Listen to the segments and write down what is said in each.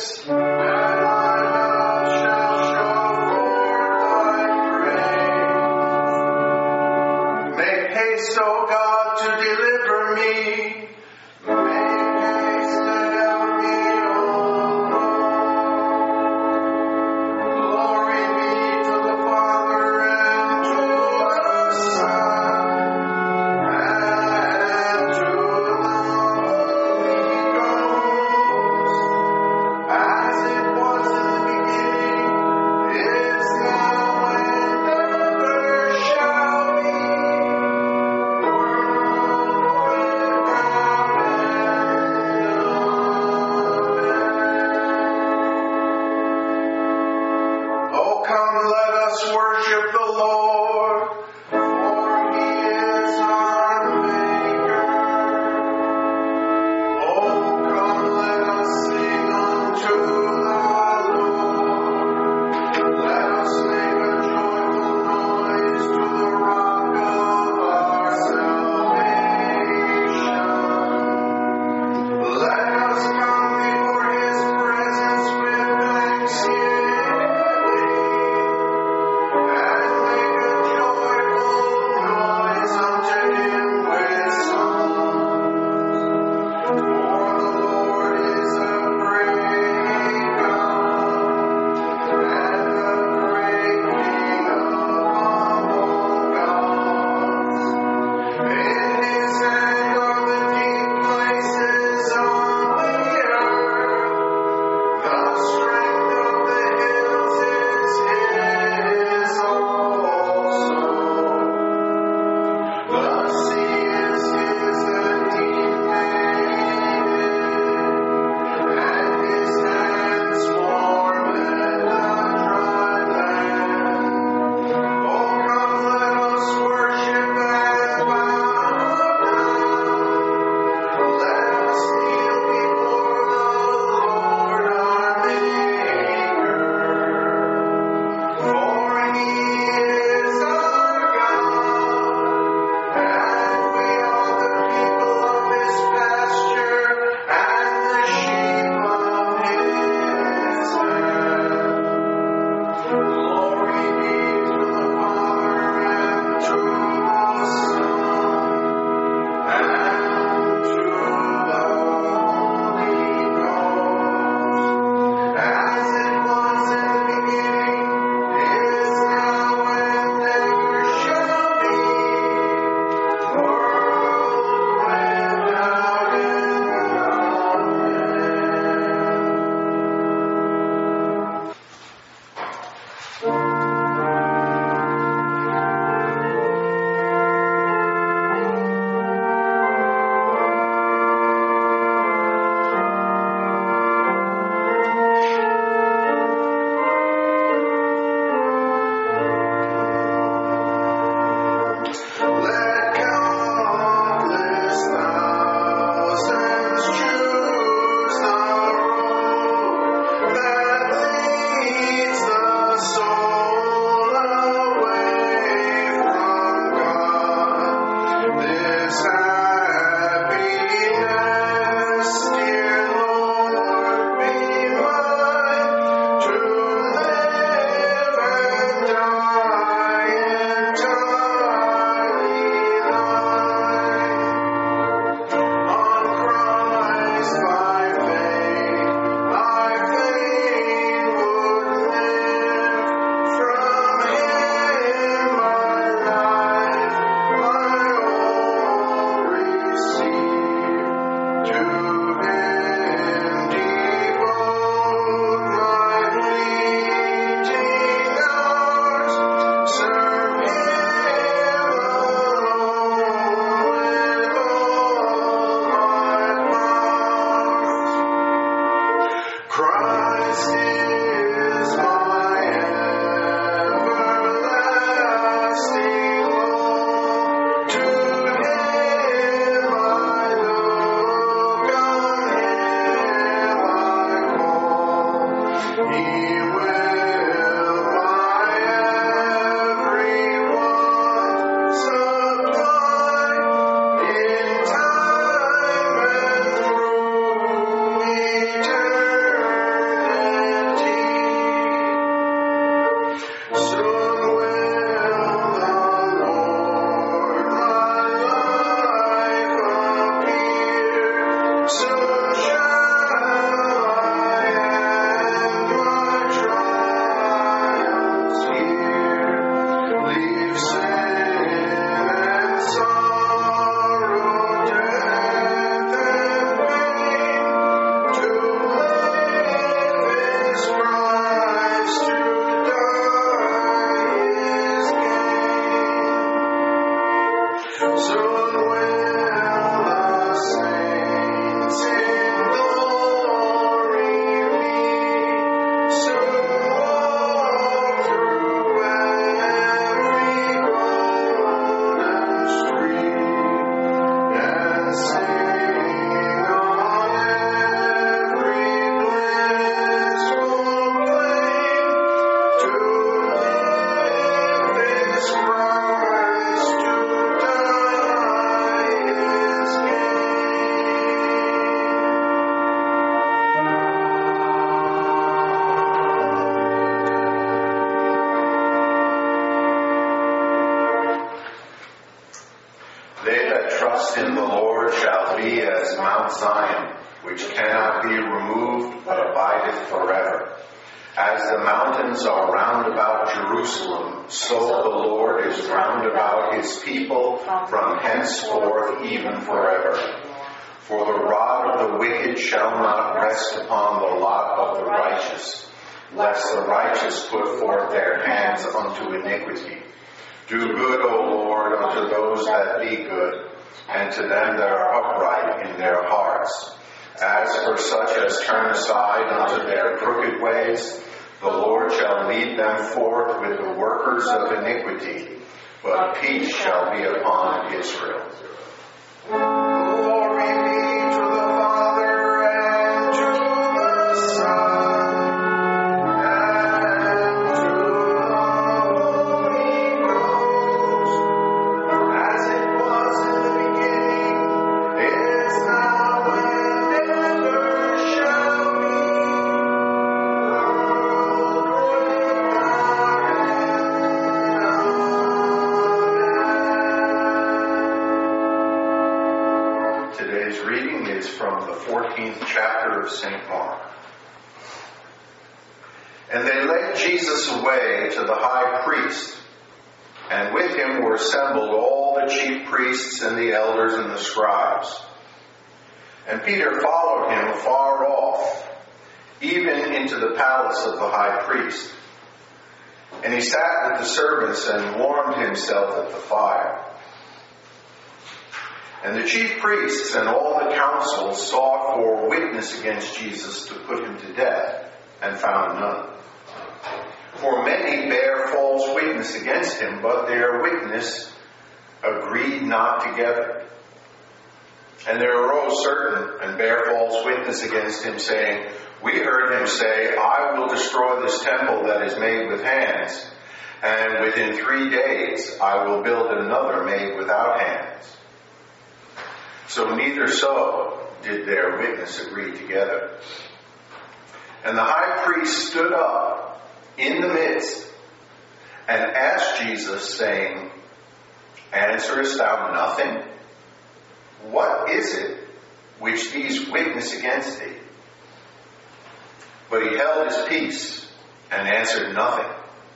lips, and my mouth shall show forth thy praise. Make haste, O God, to deliver me. Make haste to help me, O Lord. Glory be to the Father and to the Son and to the Holy Ghost, as it was in the beginning, is now, and ever shall be, world trust in the Lord shall be as Mount Zion, which cannot be removed, but abideth forever. As the mountains are round about Jerusalem, so the Lord is round about his people from henceforth even forever. For the rod of the wicked shall not rest upon the lot of the righteous, lest the righteous put forth their hands unto iniquity. Do good, O Lord, unto those that be good, and to them that are upright in their hearts. As for such as turn aside unto their crooked ways, the Lord shall lead them forth with the workers of iniquity, but peace shall be upon Israel. Glory be to the Father, and to the Son, and to the Holy Ghost, as it was in the beginning, is now, and ever shall be, Today's reading is from the 14th chapter of St. Mark. And they led Jesus away to the high priest, and with him were assembled all the chief priests and the elders and the scribes. And Peter followed him afar off, even into the palace of the high priest. And he sat with the servants and warmed himself at the fire. And the chief priests and all the council sought for witness against Jesus to put him to death, and found none. For many bare false witness against him, but their witness agreed not together. And there arose certain and bare false witness against him, saying, We heard him say, I will destroy this temple that is made with hands, and within 3 days I will build another made without hands. So neither so did their witness agree together. And the high priest stood up in the midst and asked Jesus, saying, Answerest thou nothing? What is it which these witness against thee? But he held his peace and answered nothing.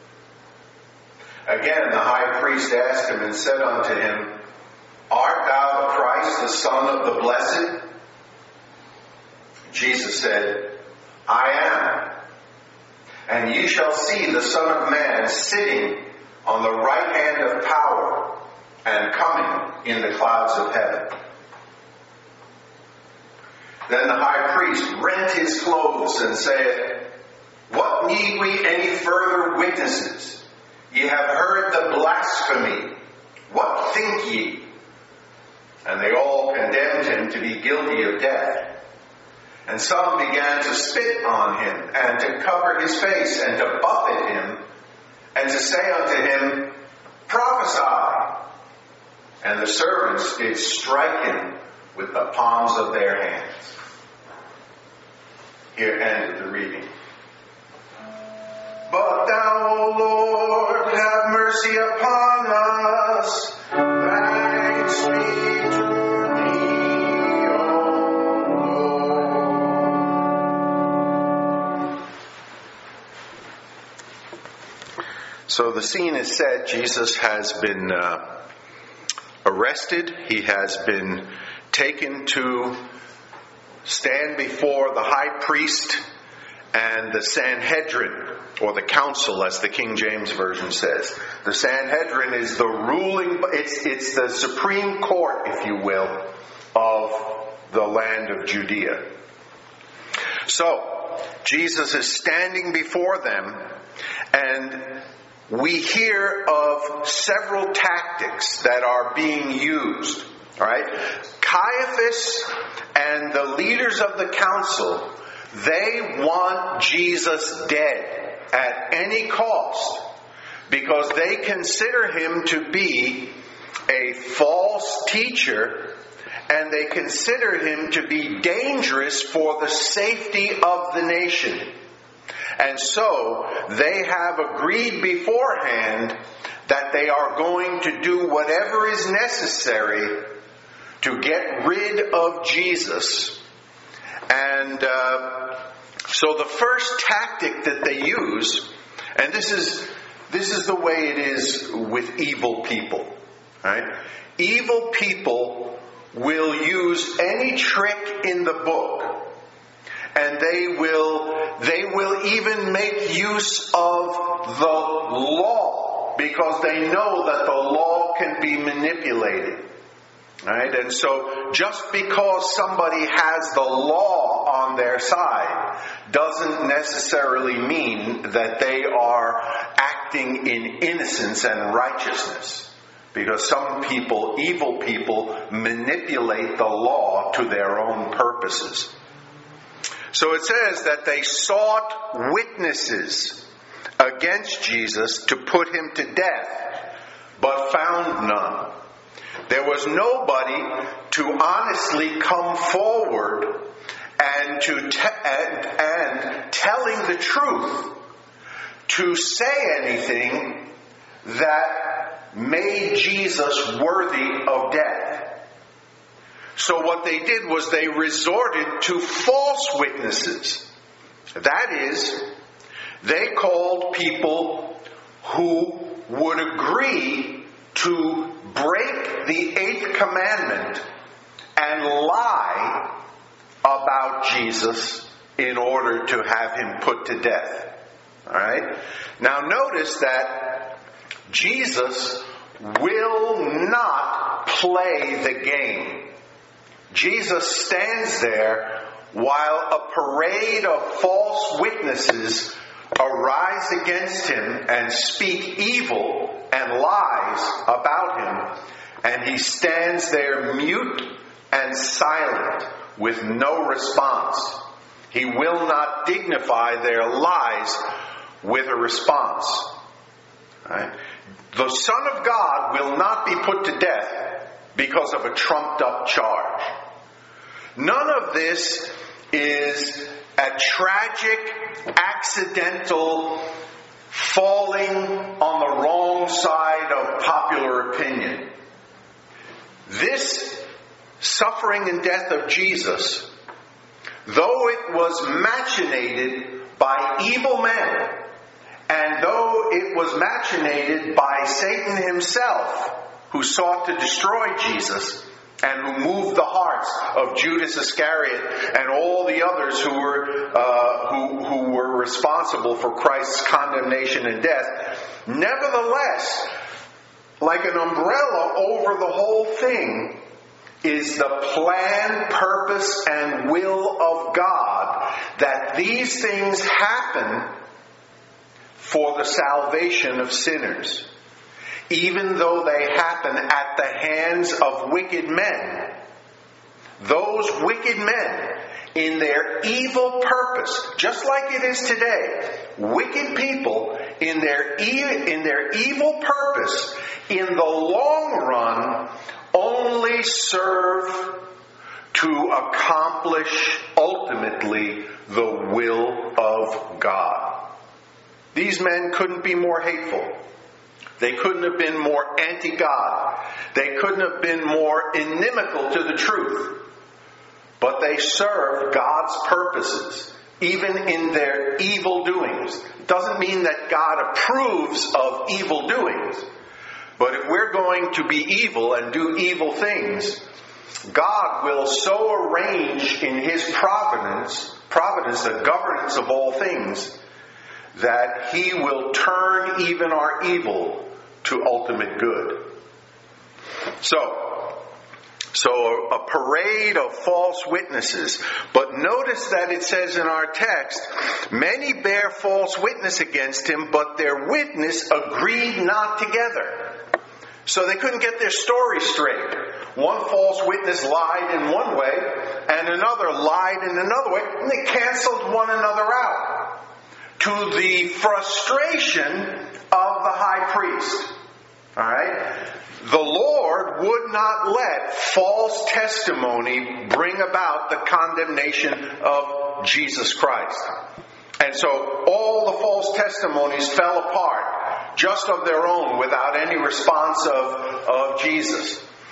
Again the high priest asked him and said unto him, Art thou the Christ, the Son of the Blessed? Jesus said, I am. And ye shall see the Son of Man sitting on the right hand of power, and coming in the clouds of heaven. Then the high priest rent his clothes and saith, What need we any further witnesses? Ye have heard the blasphemy. What think ye? And they all condemned him to be guilty of death. And some began to spit on him, and to cover his face, and to buffet him, and to say unto him, Prophesy! And the servants did strike him with the palms of their hands. Here ended the reading. But thou, O Lord, have mercy upon us. Thanks be to thee, O Lord. So the scene is set. Jesus has been arrested. He has been taken to stand before the high priest and the Sanhedrin, or the council, as the King James Version says. The Sanhedrin is the ruling, it's the supreme court, if you will, of the land of Judea. So, Jesus is standing before them, and we hear of several tactics that are being used. All right? Caiaphas and the leaders of the council, they want Jesus dead at any cost, because they consider him to be a false teacher, and they consider him to be dangerous for the safety of the nation. And so they have agreed beforehand that they are going to do whatever is necessary to get rid of Jesus. And so the first tactic that they use, and this is the way it is with evil people, right? Evil people will use any trick in the book, and they will even make use of the law, because they know that the law can be manipulated. Right? And so just because somebody has the law on their side doesn't necessarily mean that they are acting in innocence and righteousness. Because some people, evil people, manipulate the law to their own purposes. So it says that they sought witnesses against Jesus to put him to death, but found none. There was nobody to honestly come forward and telling the truth, to say anything that made Jesus worthy of death. So what they did was they resorted to false witnesses. That is, they called people who would agree to break the 8th commandment and lie about Jesus in order to have him put to death. Alright? Now notice that Jesus will not play the game. Jesus stands there while a parade of false witnesses arise against him and speak evil and lies about him, and he stands there mute and silent with no response. He will not dignify their lies with a response. Right? The Son of God will not be put to death because of a trumped up charge. None of this is a tragic, accidental falling on the wrong side of popular opinion. This suffering and death of Jesus, though it was machinated by evil men, and though it was machinated by Satan himself, who sought to destroy Jesus, and who moved the hearts of Judas Iscariot and all the others who were responsible for Christ's condemnation and death, nevertheless, like an umbrella over the whole thing, is the plan, purpose, and will of God that these things happen for the salvation of sinners. Even though they happen at the hands of wicked men. Those wicked men, in their evil purpose, just like it is today, wicked people, in their evil purpose, in the long run, only serve to accomplish ultimately the will of God. These men couldn't be more hateful. They couldn't have been more anti-God. They couldn't have been more inimical to the truth. But they served God's purposes, even in their evil doings. It doesn't mean that God approves of evil doings. But if we're going to be evil and do evil things, God will so arrange in His providence, the governance of all things, that He will turn even our evil to ultimate good. So a parade of false witnesses. But notice that it says in our text, many bear false witness against him, but their witness agreed not together. So they couldn't get their story straight. One false witness lied in one way, and another lied in another way, and they canceled one another out, to the frustration of the high priest. Alright? The Lord would not let false testimony bring about the condemnation of Jesus Christ. And so all the false testimonies fell apart just of their own without any response of Jesus.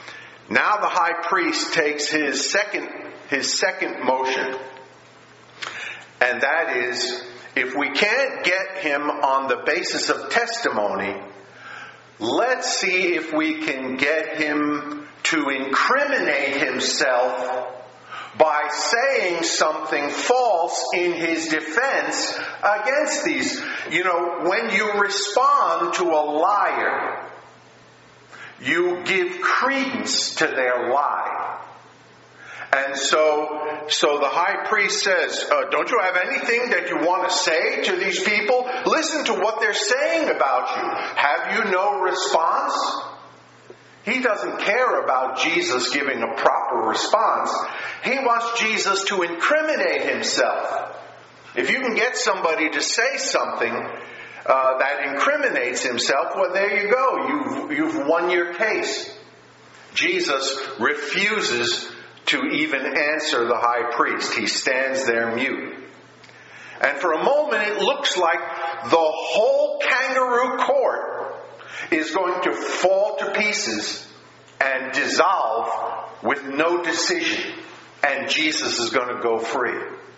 Now the high priest takes his second motion. And that is, if we can't get him on the basis of testimony, let's see if we can get him to incriminate himself by saying something false in his defense against these. You know, when you respond to a liar, you give credence to their lie. And so the high priest says, don't you have anything that you want to say to these people? Listen to what they're saying about you. Have you no response? He doesn't care about Jesus giving a proper response. He wants Jesus to incriminate himself. If you can get somebody to say something that incriminates himself, well, there you go. You've won your case. Jesus refuses to even answer the high priest. He stands there mute. And for a moment, it looks like the whole kangaroo court is going to fall to pieces and dissolve with no decision. And Jesus is going to go free.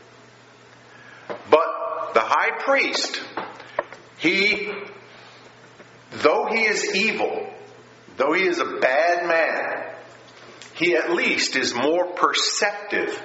But the high priest, though he is evil, though he is a bad man, he at least is more perceptive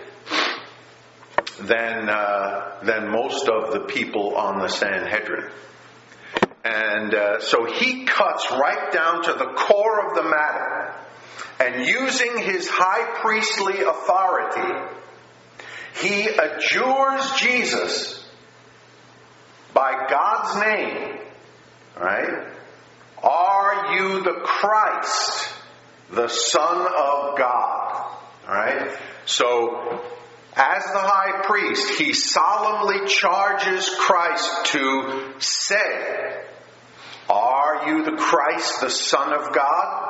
than most of the people on the Sanhedrin. And so he cuts right down to the core of the matter. And using his high priestly authority, he adjures Jesus by God's name. Right? Are you the Christ, the Son of God? Alright? So, as the high priest, he solemnly charges Christ to say, are you the Christ, the Son of God?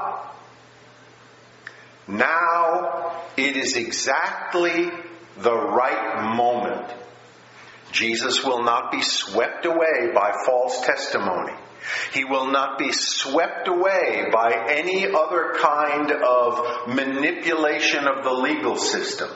Now, it is exactly the right moment. Jesus will not be swept away by false testimony. He will not be swept away by any other kind of manipulation of the legal system.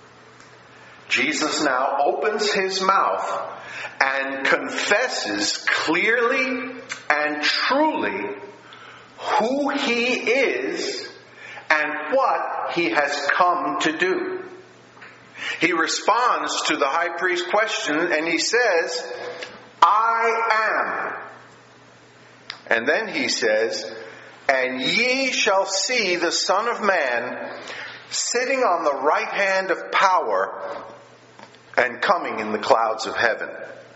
Jesus now opens his mouth and confesses clearly and truly who he is and what he has come to do. He responds to the high priest's question and he says, I am. And then he says, and ye shall see the Son of Man sitting on the right hand of power and coming in the clouds of heaven.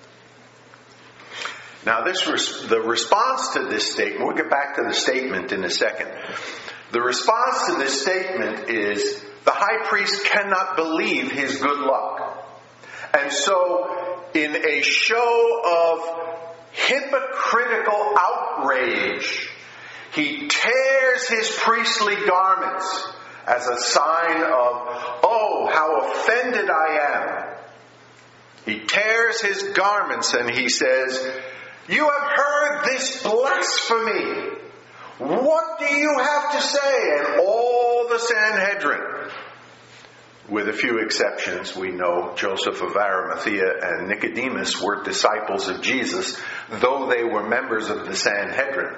Now the response to this statement, we'll get back to the statement in a second. The response to this statement is the high priest cannot believe his good luck. And so in a show of hypocritical outrage, he tears his priestly garments as a sign of, oh, how offended I am. He tears his garments and he says, you have heard this blasphemy. What do you have to say? And all the Sanhedrin, with a few exceptions, we know Joseph of Arimathea and Nicodemus were disciples of Jesus, though they were members of the Sanhedrin.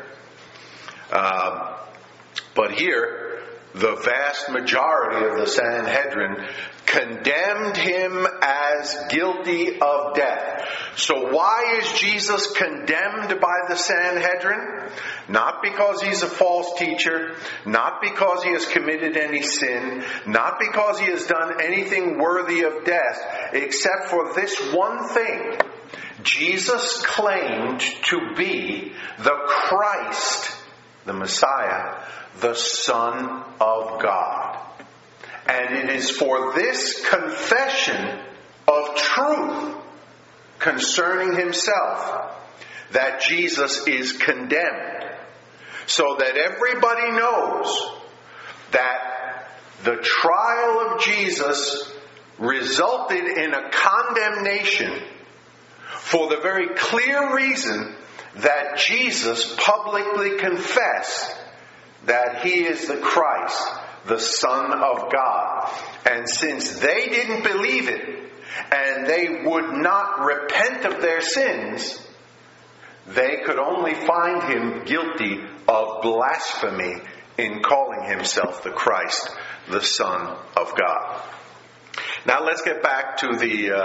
But here, the vast majority of the Sanhedrin condemned him as guilty of death. So why is Jesus condemned by the Sanhedrin? Not because he's a false teacher, not because he has committed any sin, not because he has done anything worthy of death, except for this one thing. Jesus claimed to be the Christ, the Messiah, the Son of God. And it is for this confession of truth concerning himself that Jesus is condemned. So that everybody knows that the trial of Jesus resulted in a condemnation for the very clear reason that Jesus publicly confessed that he is the Christ, the Son of God. And since they didn't believe it, and they would not repent of their sins, they could only find him guilty of blasphemy in calling himself the Christ, the Son of God. Now let's get back to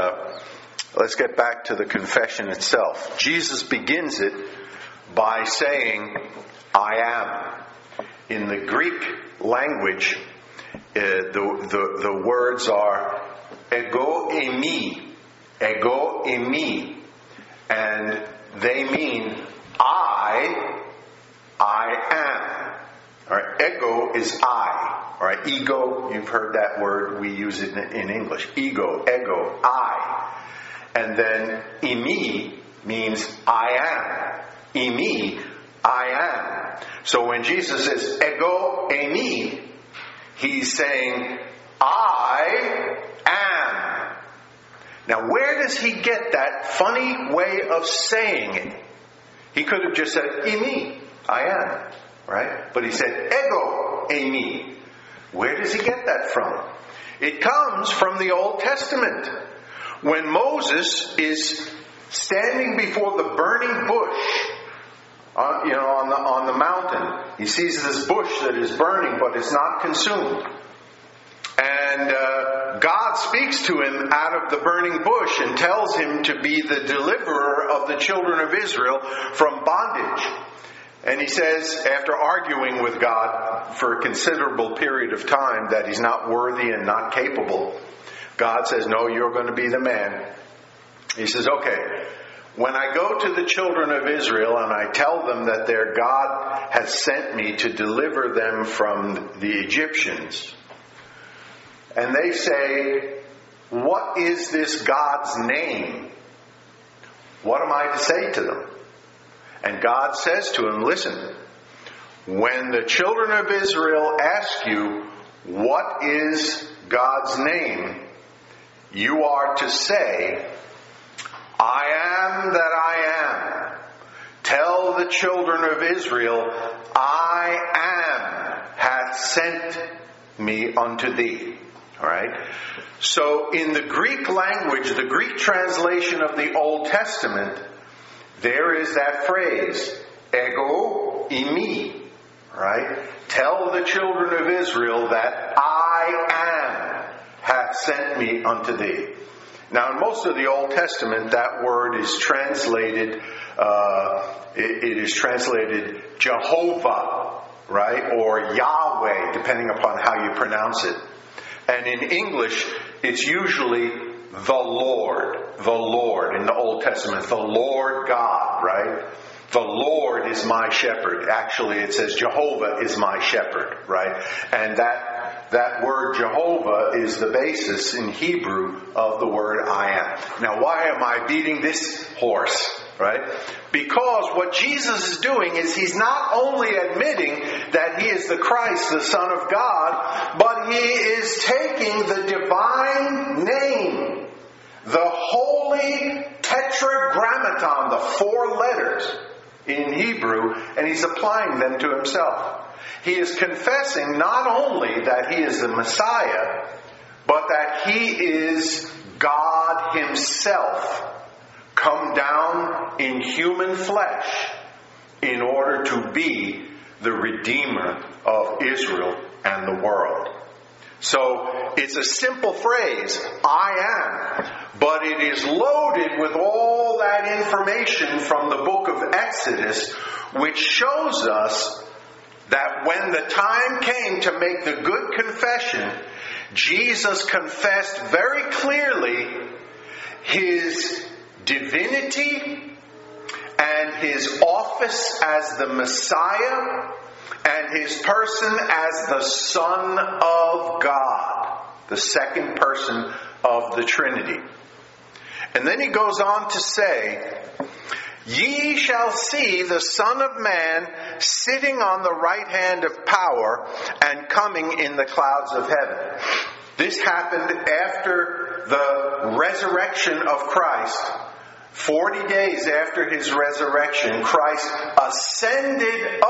the confession itself. Jesus begins it by saying, "I am." In the Greek language, the words are ego eimi, and they mean I am. All right, ego is I. All right, ego, you've heard that word. We use it in English. Ego, I. And then eimi means I am. Eimi, I am. So when Jesus says ego eimi, he's saying I am. Now where does he get that funny way of saying it? He could have just said eimi, I am. Right? But he said ego eimi. Where does he get that from? It comes from the Old Testament. When Moses is standing before the burning bush, on the mountain, he sees this bush that is burning, but it's not consumed. And God speaks to him out of the burning bush and tells him to be the deliverer of the children of Israel from bondage. And he says, after arguing with God for a considerable period of time that he's not worthy and not capable, God says, "No, you're going to be the man." He says, "Okay, when I go to the children of Israel and I tell them that their God has sent me to deliver them from the Egyptians, and they say, 'What is this God's name?' What am I to say to them?" And God says to him, "Listen, when the children of Israel ask you, 'What is God's name?' you are to say, 'I am that I am. Tell the children of Israel, I am hath sent me unto thee." All right? So in the Greek language, the Greek translation of the Old Testament, there is that phrase, ego eimi. Right? Tell the children of Israel that I am hath sent me unto thee. Now, in most of the Old Testament, that word is translated, it is translated Jehovah, right? Or Yahweh, depending upon how you pronounce it. And in English, it's usually the Lord in the Old Testament, the Lord God, right? The Lord is my shepherd. Actually, it says Jehovah is my shepherd, right? And that word Jehovah is the basis in Hebrew of the word I am. Now, why am I beating this horse, right? Because what Jesus is doing is he's not only admitting that he is the Christ, the Son of God, but he is taking the divine name, the holy tetragrammaton, the 4 letters in Hebrew, and he's applying them to himself. He is confessing not only that he is the Messiah, but that he is God himself, come down in human flesh in order to be the Redeemer of Israel and the world. So it's a simple phrase, I am, but it is loaded with all that information from the book of Exodus, which shows us that when the time came to make the good confession, Jesus confessed very clearly his divinity and his office as the Messiah and his person as the Son of God, the second person of the Trinity. And then he goes on to say, "Ye shall see the Son of Man sitting on the right hand of power and coming in the clouds of heaven." This happened after the resurrection of Christ. 40 days after his resurrection, Christ ascended up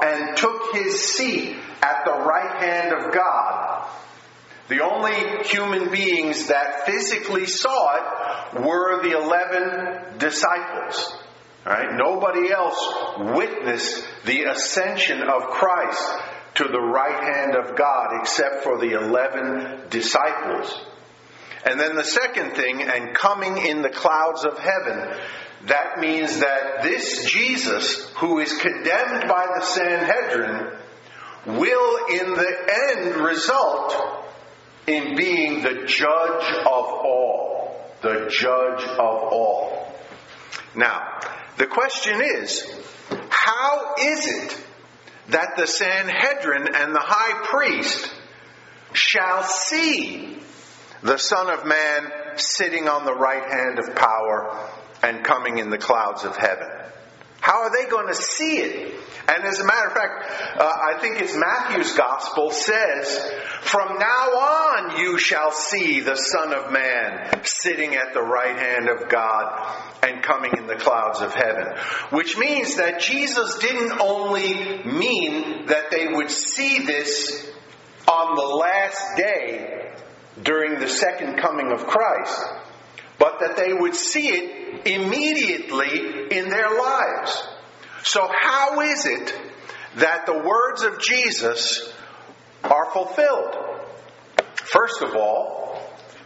and took his seat at the right hand of God. The only human beings that physically saw it were the 11 disciples. Right? Nobody else witnessed the ascension of Christ to the right hand of God except for the 11 disciples. And then the second thing, and coming in the clouds of heaven, that means that this Jesus, who is condemned by the Sanhedrin, will in the end result in being the judge of all. The judge of all. Now, the question is, how is it that the Sanhedrin and the high priest shall see the Son of Man sitting on the right hand of power and coming in the clouds of heaven? How are they going to see it? And as a matter of fact, I think it's Matthew's Gospel says, "From now on you shall see the Son of Man sitting at the right hand of God and coming in the clouds of heaven." Which means that Jesus didn't only mean that they would see this on the last day during the second coming of Christ, but that they would see it immediately in their lives. So how is it that the words of Jesus are fulfilled? First of all,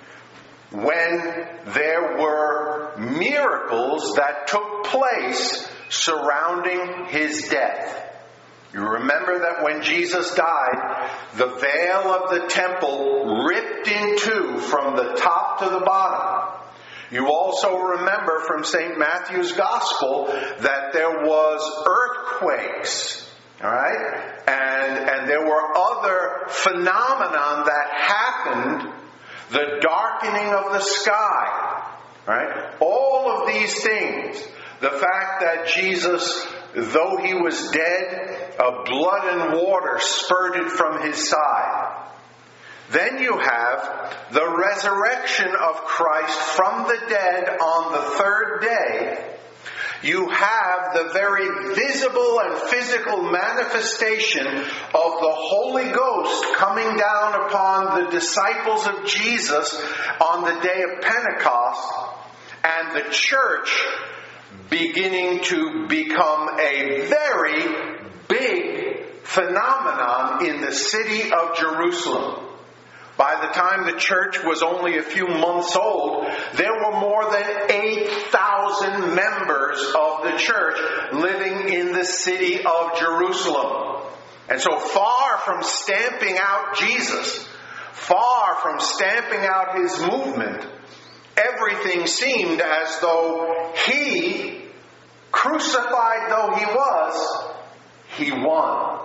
when there were miracles that took place surrounding his death. You remember that when Jesus died, the veil of the temple ripped in two from the top to the bottom. You also remember from St. Matthew's Gospel that there was earthquakes, all right? And there were other phenomena that happened, the darkening of the sky, right? All of these things, the fact that Jesus, though he was dead, blood and water spurted from his side. Then you have the resurrection of Christ from the dead on the third day. You have the very visible and physical manifestation of the Holy Ghost coming down upon the disciples of Jesus on the day of Pentecost, and the church beginning to become a very big phenomenon in the city of Jerusalem. By the time the church was only a few months old, there were more than 8,000 members of the church living in the city of Jerusalem. And so far from stamping out Jesus, far from stamping out his movement, everything seemed as though he, crucified though he was, he won.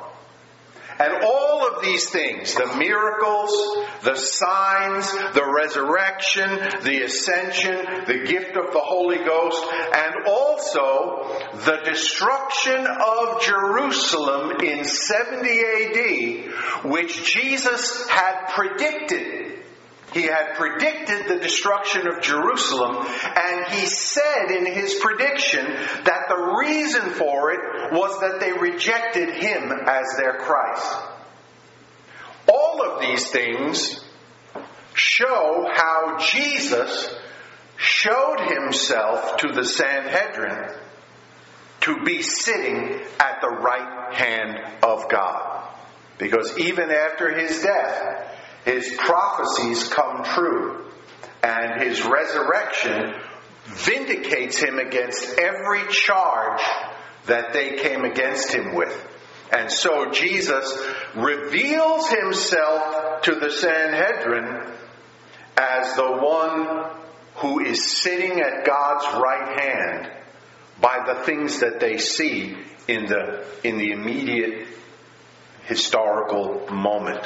And all of these things, the miracles, the signs, the resurrection, the ascension, the gift of the Holy Ghost, and also the destruction of Jerusalem in 70 AD, which Jesus had predicted. He had predicted the destruction of Jerusalem, and he said in his prediction that the reason for it was that they rejected him as their Christ. All of these things show how Jesus showed himself to the Sanhedrin to be sitting at the right hand of God. Because even after his death, his prophecies come true, and his resurrection vindicates him against every charge that they came against him with. And so Jesus reveals himself to the Sanhedrin as the one who is sitting at God's right hand by the things that they see in the immediate historical moment.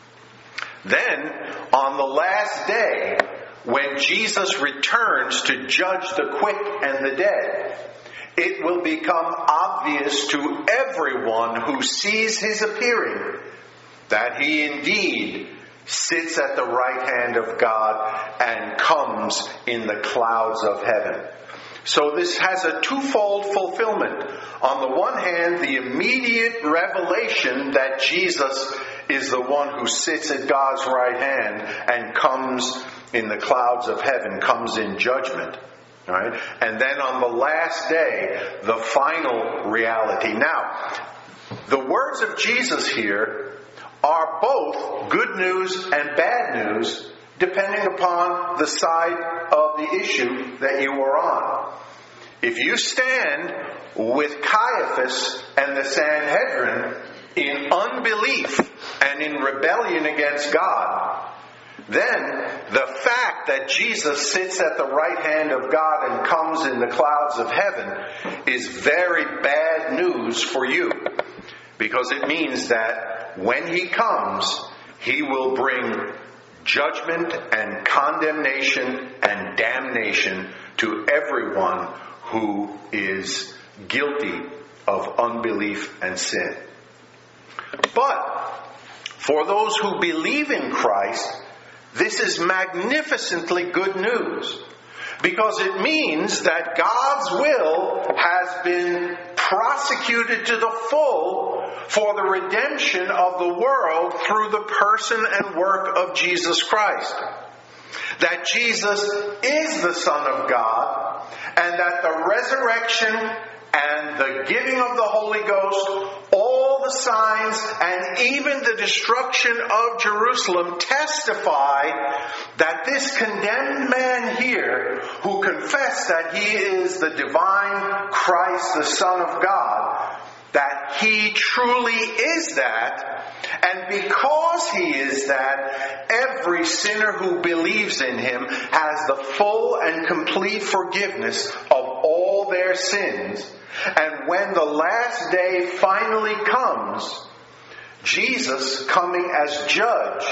Then, on the last day, when Jesus returns to judge the quick and the dead, it will become obvious to everyone who sees his appearing that he indeed sits at the right hand of God and comes in the clouds of heaven. So this has a twofold fulfillment. On the one hand, the immediate revelation that Jesus is the one who sits at God's right hand and comes in the clouds of heaven, comes in judgment. Right? And then on the last day, the final reality. Now, the words of Jesus here are both good news and bad news, depending upon the side of the issue that you are on. If you stand with Caiaphas and the Sanhedrin in unbelief and in rebellion against God, then the fact that Jesus sits at the right hand of God and comes in the clouds of heaven is very bad news for you. Because it means that when He comes, He will bring judgment and condemnation and damnation to everyone who is guilty of unbelief and sin. But for those who believe in Christ, this is magnificently good news, because it means that God's will has been prosecuted to the full for the redemption of the world through the person and work of Jesus Christ. That Jesus is the Son of God, and that the resurrection and the giving of the Holy Ghost, all the signs, and even the destruction of Jerusalem testify that this condemned man here, who confessed that He is the divine Christ, the Son of God, that He truly is that, and because He is that, every sinner who believes in Him has the full and complete forgiveness of all their sins. And when the last day finally comes, Jesus, coming as judge,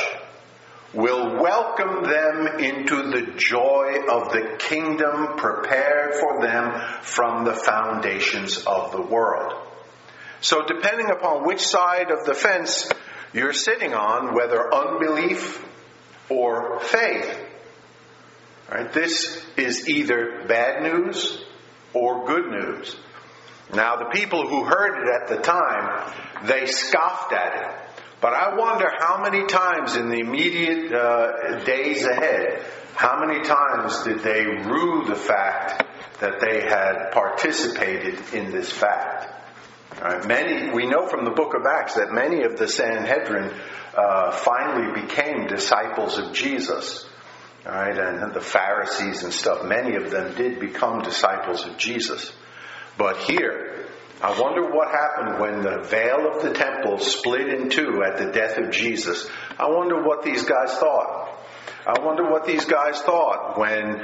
will welcome them into the joy of the kingdom prepared for them from the foundations of the world. So depending upon which side of the fence you're sitting on, whether unbelief or faith, right, this is either bad news or good news. Now, the people who heard it at the time, they scoffed at it. But I wonder how many times in the immediate days ahead, how many times did they rue the fact that they had participated in this fact? Right? We know from the book of Acts that many of the Sanhedrin finally became disciples of Jesus. All right? And the Pharisees and stuff, many of them did become disciples of Jesus. But here, I wonder what happened when the veil of the temple split in two at the death of Jesus. I wonder what these guys thought. I wonder what these guys thought when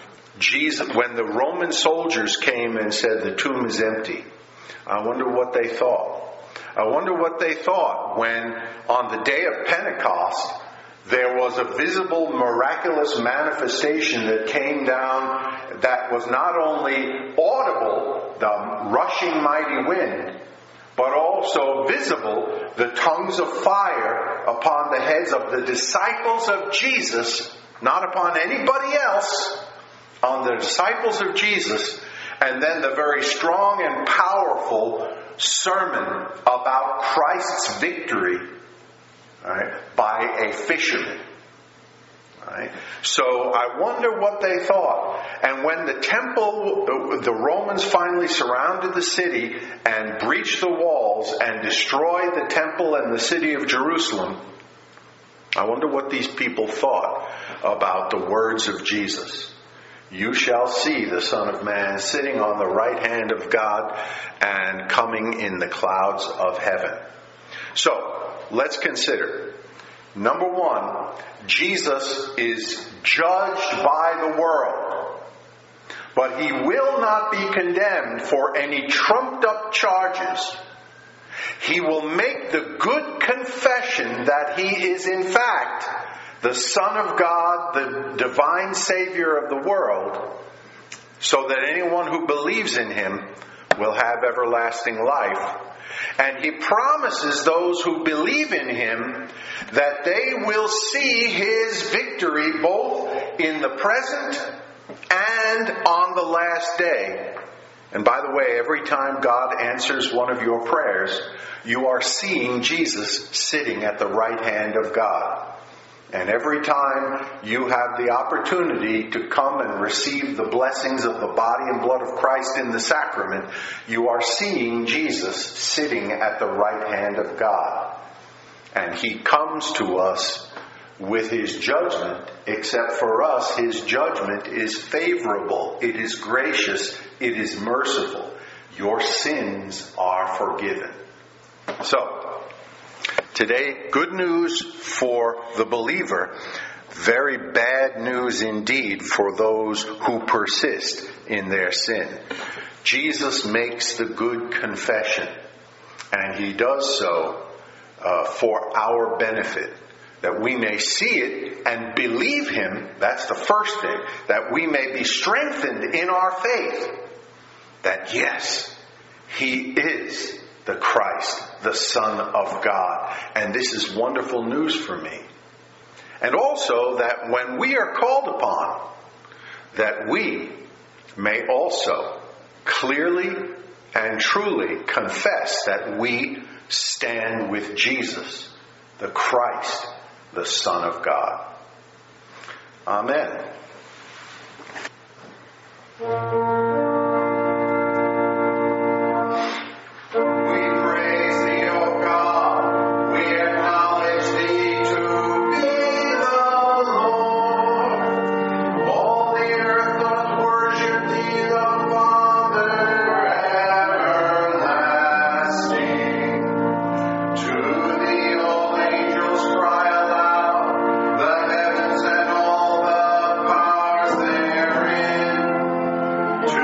the Roman soldiers came and said the tomb is empty. I wonder what they thought. I wonder what they thought when on the day of Pentecost there was a visible miraculous manifestation that came down that was not only audible, the rushing mighty wind, but also visible, the tongues of fire upon the heads of the disciples of Jesus, not upon anybody else, on the disciples of Jesus, and then the very strong and powerful sermon about Christ's victory, right, by a fisherman. Right? So I wonder what they thought. And when the temple, the Romans finally surrounded the city and breached the walls and destroyed the temple and the city of Jerusalem, I wonder what these people thought about the words of Jesus. You shall see the Son of Man sitting on the right hand of God and coming in the clouds of heaven. So, let's consider. Number one, Jesus is judged by the world. But He will not be condemned for any trumped up charges. He will make the good confession that He is in fact the Son of God, the divine Savior of the world, so that anyone who believes in Him will have everlasting life. And He promises those who believe in Him that they will see His victory both in the present And on the last day, and by the way, every time God answers one of your prayers, you are seeing Jesus sitting at the right hand of God. And every time you have the opportunity to come and receive the blessings of the body and blood of Christ in the sacrament, you are seeing Jesus sitting at the right hand of God. And He comes to us with His judgment, except for us, His judgment is favorable, it is gracious, it is merciful. Your sins are forgiven. So, today, good news for the believer, very bad news indeed for those who persist in their sin. Jesus makes the good confession, and He does so for our benefit, that we may see it and believe Him. That's the first thing, that we may be strengthened in our faith, that yes, He is the Christ, the Son of God. And this is wonderful news for me. And also that when we are called upon, that we may also clearly and truly confess that we stand with Jesus, the Christ, the Son of God. Amen. To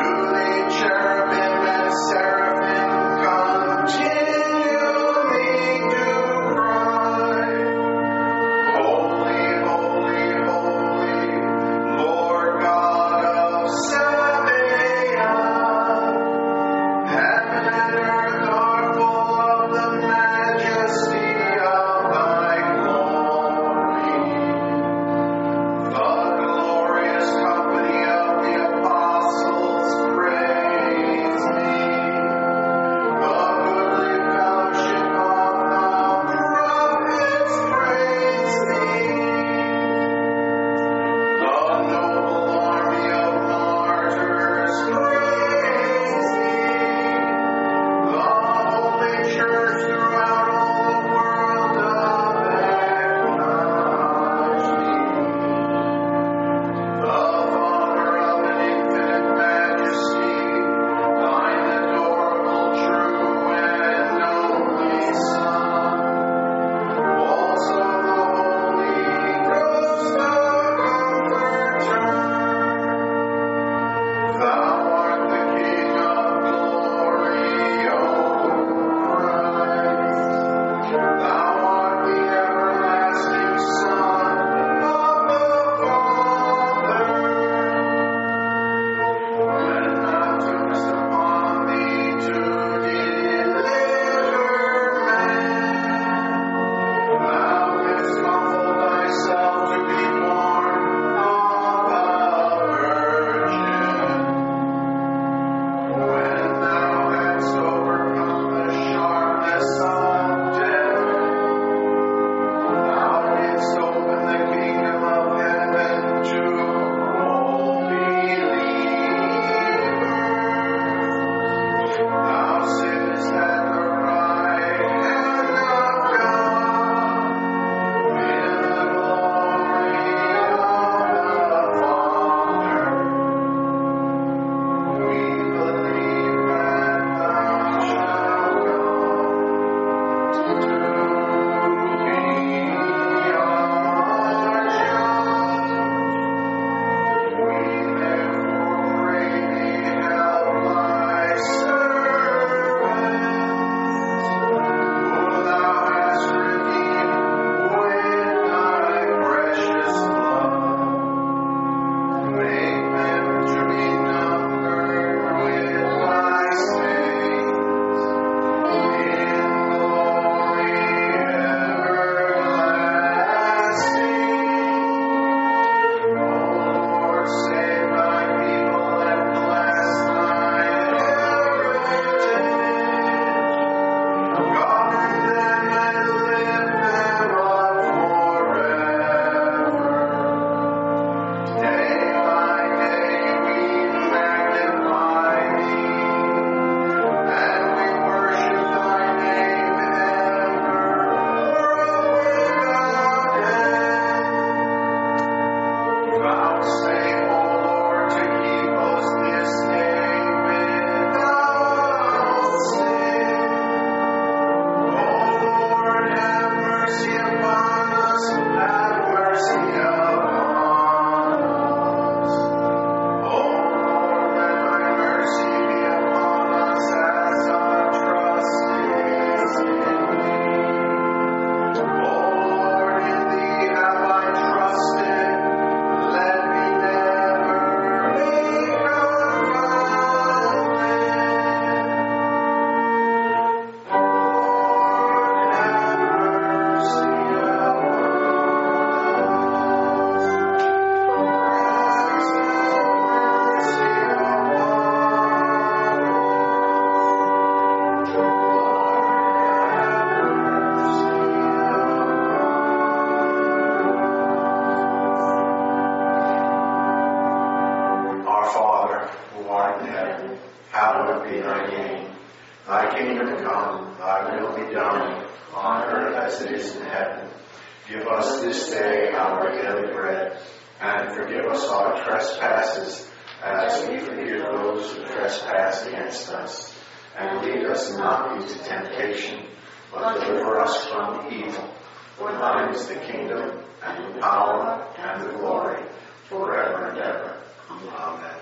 Thy kingdom come, thy will be done, on earth as it is in heaven. Give us this day our daily bread, and forgive us our trespasses, as we forgive those who trespass against us. And lead us not into temptation, but deliver us from evil. For thine is the kingdom, and the power, and the glory, forever and ever. Amen.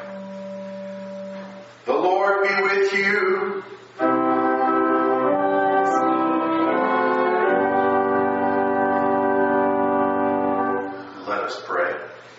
The Lord be with you. Let us pray.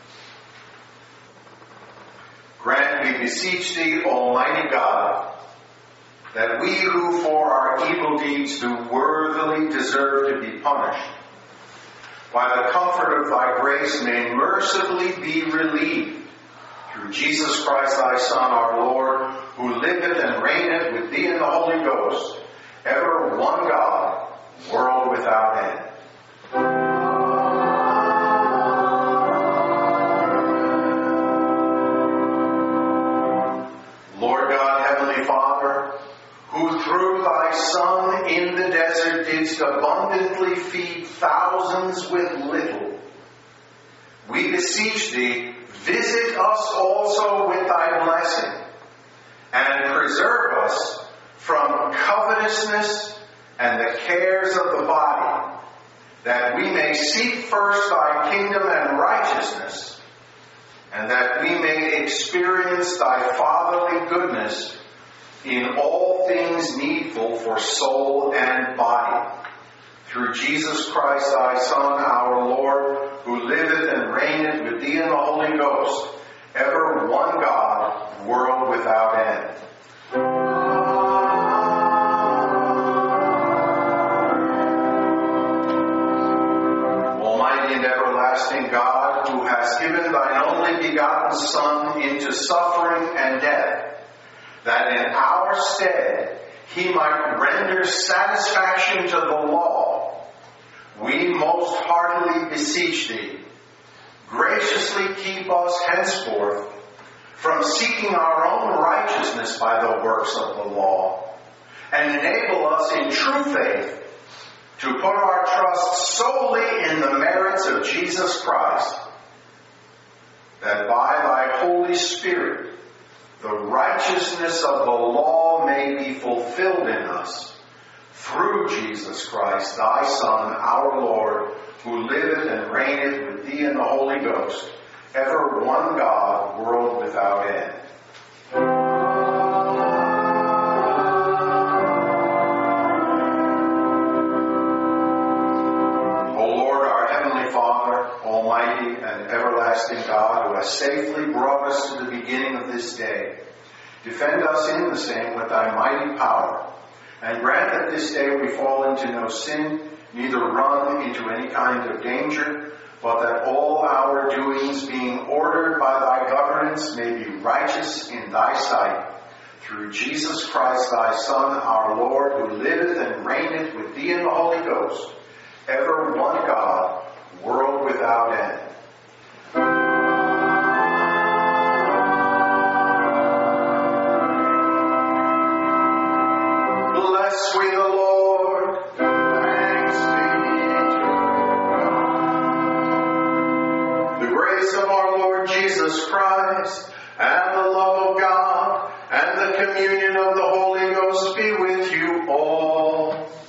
Grant, we beseech thee, Almighty God, that we who for our evil deeds do worthily deserve to be punished, by the comfort of thy grace may mercifully be relieved through Jesus Christ thy Son, our Lord, who liveth and reigneth with thee in the Holy Ghost, ever one God, world without end. Lord God, Heavenly Father, who through thy Son in the desert didst abundantly feed thousands with little, we beseech thee, visit us also with thy blessing, and preserve us from covetousness and the cares of the body, that we may seek first thy kingdom and righteousness, and that we may experience thy fatherly goodness in all things needful for soul and body. Through Jesus Christ thy Son, our Lord, who liveth and reigneth with thee in the Holy Ghost, ever one God, world without end. Almighty and everlasting God, who hast given thine only begotten Son into suffering and death, that in our stead he might render satisfaction to the law, we most heartily beseech thee, graciously keep us henceforth from seeking our own righteousness by the works of the law, and enable us in true faith to put our trust solely in the merits of Jesus Christ, that by thy Holy Spirit the righteousness of the law may be fulfilled in us, through Jesus Christ, thy Son, our Lord, who liveth and reigneth with thee in the Holy Ghost, ever one God, world without end. O Lord, our Heavenly Father, Almighty and everlasting God, who has safely brought us to the beginning of this day, defend us in the same with thy mighty power, and grant that this day we fall into no sin, neither run into any kind of danger, but that all our doings, being ordered by thy governance, may be righteous in thy sight. Through Jesus Christ thy Son, our Lord, who liveth and reigneth with thee in the Holy Ghost, ever one God, world without end. Bless we the Lord. Thanks be to God. The grace of our Lord Jesus Christ, and the love of God, and the communion of the Holy Ghost be with you all.